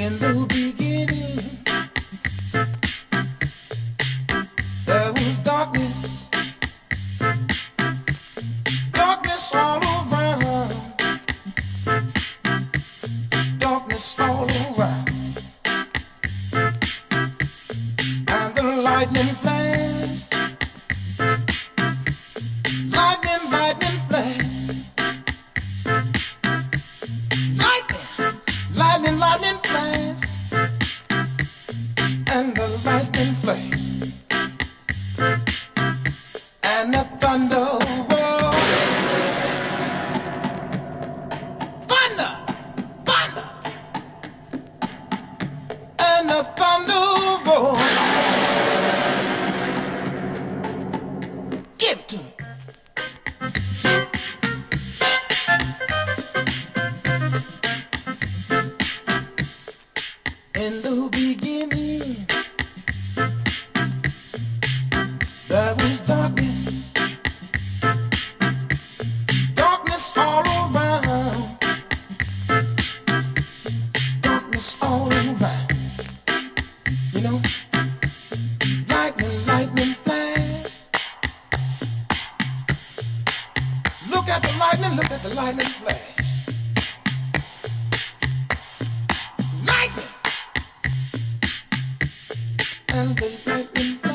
In the beginning, there was darkness, darkness all around, darkness all around, and the lightning flashed, lightning, lightning flashed, lightning, lightning, lightning flashed, and the lightning flashed. And the thunder rolled. Thunder, thunder. And the thunder rolled. Give it to me. In the beginning, there was darkness, darkness all around, darkness all around. You know, lightning, lightning flash. Look at the lightning, look at the lightning flash. Lightning and the lightning flash.